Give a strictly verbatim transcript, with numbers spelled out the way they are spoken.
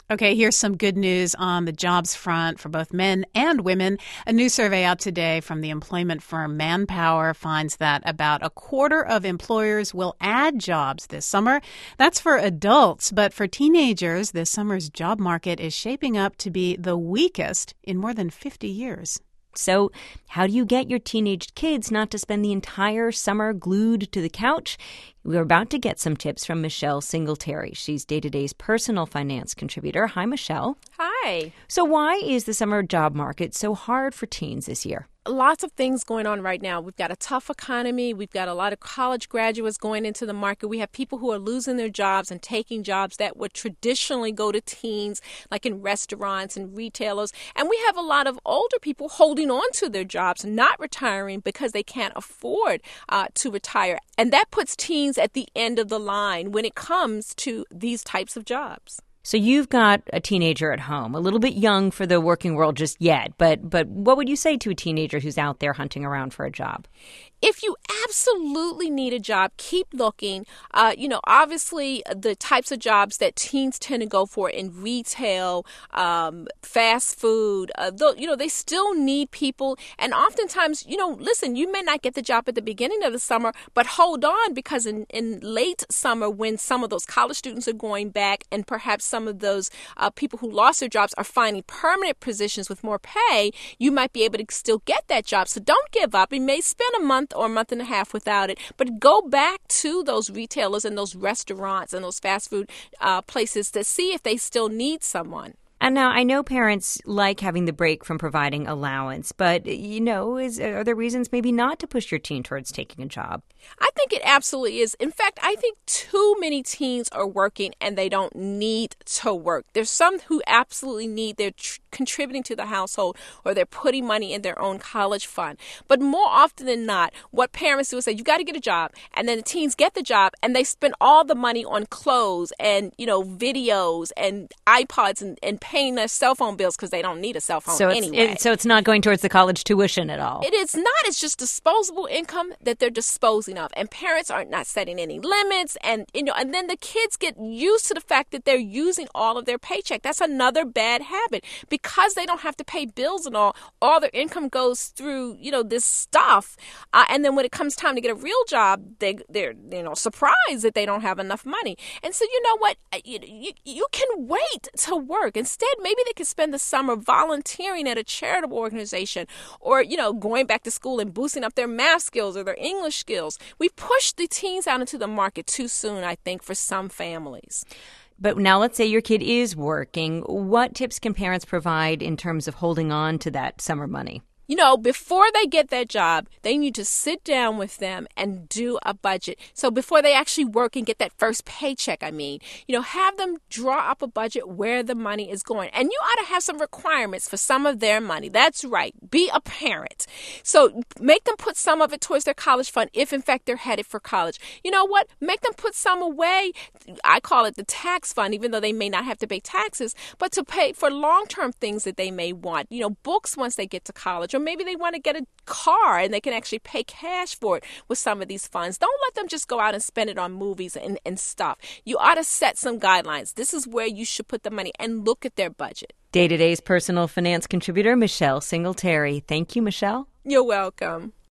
Okay, here's some good news on the jobs front for both men and women. A new survey out today from the employment firm Manpower finds that about a quarter of employers will add jobs this summer. That's for adults, but for teenagers, this summer's job market is shaping up to be the weakest in more than fifty years. So how do you get your teenage kids not to spend the entire summer glued to the couch? We're about to get some tips from Michelle Singletary. She's Day to Day's personal finance contributor. Hi, Michelle. Hi. So why is the summer job market so hard for teens this year? Lots of things going on right now. We've got a tough economy. We've got a lot of college graduates going into the market. We have people who are losing their jobs and taking jobs that would traditionally go to teens, like in restaurants and retailers. And we have a lot of older people holding on to their jobs, not retiring because they can't afford uh, to retire. And that puts teens at the end of the line when it comes to these types of jobs. So you've got a teenager at home, a little bit young for the working world just yet, but but what would you say to a teenager who's out there hunting around for a job? If you absolutely need a job, keep looking. Uh, you know, obviously, the types of jobs that teens tend to go for in retail, um, fast food, uh, though, you know, they still need people. And oftentimes, you know, listen, you may not get the job at the beginning of the summer, but hold on, because in, in late summer, when some of those college students are going back and perhaps some of those uh, people who lost their jobs are finding permanent positions with more pay, you might be able to still get that job. So don't give up. You may spend a month or a month and a half without it, but go back to those retailers and those restaurants and those fast food uh, places to see if they still need someone. And now I know parents like having the break from providing allowance, but, you know, is, are there reasons maybe not to push your teen towards taking a job? I think it absolutely is. In fact, I think too many teens are working and they don't need to work. There's some who absolutely need, they're tr- contributing to the household or they're putting money in their own college fund. But more often than not, what parents do is say, you got to get a job. And then the teens get the job and they spend all the money on clothes and, you know, videos and iPods and, and paying their cell phone bills because they don't need a cell phone so it's, anyway. It, so it's not going towards the college tuition at all? It is not. It's just disposable income that they're disposing of. And parents are not setting any limits. And, you know, and then the kids get used to the fact that they're using all of their paycheck. That's another bad habit. Because they don't have to pay bills and all, all their income goes through, you know, this stuff. Uh, and then when it comes time to get a real job, they, they're, you know, surprised that they don't have enough money. And so, you know what? You, you, you can wait to work. Instead, maybe they could spend the summer volunteering at a charitable organization or, you know, going back to school and boosting up their math skills or their English skills. We pushed the teens out into the market too soon, I think, for some families. But now let's say your kid is working. What tips can parents provide in terms of holding on to that summer money? You know, before they get that job, they need to sit down with them and do a budget. So before they actually work and get that first paycheck, I mean, you know, have them draw up a budget where the money is going. And you ought to have some requirements for some of their money. That's right. Be a parent. So make them put some of it towards their college fund if, in fact, they're headed for college. You know what? Make them put some away. I call it the tax fund, even though they may not have to pay taxes, but to pay for long-term things that they may want. You know, books once they get to college. Or maybe they want to get a car and they can actually pay cash for it with some of these funds. Don't let them just go out and spend it on movies and, and stuff. You ought to set some guidelines. This is where you should put the money and look at their budget. Day to Day's personal finance contributor, Michelle Singletary. Thank you, Michelle. You're welcome.